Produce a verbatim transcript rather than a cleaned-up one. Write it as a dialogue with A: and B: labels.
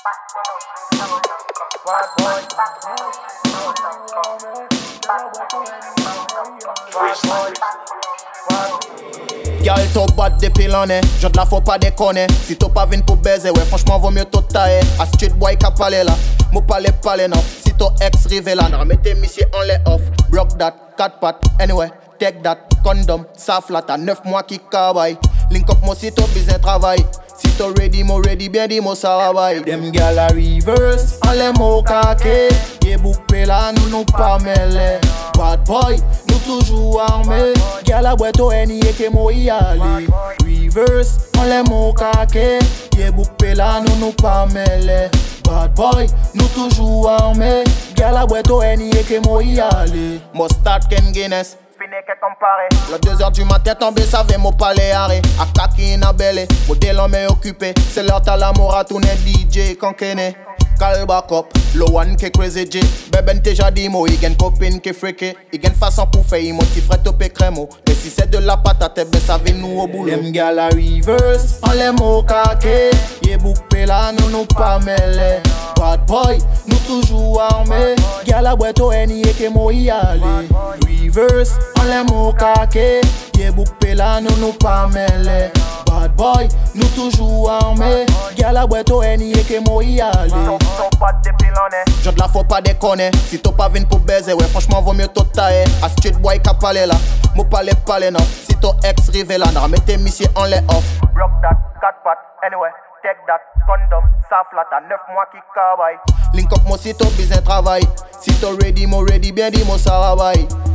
A: Gal top bad de pile en est, je de la faut pas déconner. Si t'as pas venu pour baiser, ouais franchement vaut mieux tout tailler. A street boy qu'a parlé là, mou parler parler non. Si ton ex rive là, non mettez monsieur en les off. Block that, quatre pattes, anyway, take that, condom, ça flat à neuf mois qui cabaye. Link up moi si ton business travail. Si t'es ready, mo ready, bien dit mo ça va. Dem gal a reverse, en les mots kake. Yé bouclé là, nous nous pas mêlés. Bad boy, nous toujours armés. Gal a boîte au N I E que mo y aller. Reverse, en les mots kake. Yé bouclé là, nous nous pas mêlés. Bad boy, nous toujours armés. Gal a boîte au N I E que mo y aller. Mo start Ken Guinness.
B: Fini que comparé.
A: Le deux heures du matin tombé, ça veut mon palais arrêt. A kaki na belle, modèle en main occupé. C'est l'heure t'as la mort à tourner D J kankene. Call back up, le one qui crazy J. Beben déjà dit mo, il gagne copine qui freaky. Il gagne façon pour faire, il monte frais topé crème. Et si c'est de la patate, ben ça vient nous au boulot. Dem gal a reverse, en les mots kake. Yé bouclé là, nous nous pas mêlés. Bad boy, nous toujours armés. Gal a boîte au N I E que mo y aller. Reverse, en les mots kake. Yé bouclé là, nous nous pas mêlés. Bad boy, nous toujours armés. Gal a boîte au N I E que mo y aller.
B: Ton pas de pile en est.
A: Je de la faut pas déconner. Si t'as pas venu pour baiser, ouais franchement vaut mieux tout tailler. A street boy qu'a parlé là, mou parler parler non. Si ton ex rive là, non mettez monsieur en les off.
B: Block that, quatre pattes, anyway, take that, condom, ça flat à neuf mois qui cabaye.
A: Link up moi si ton business travail. Si t'es ready, mo ready, bien dit mo ça va.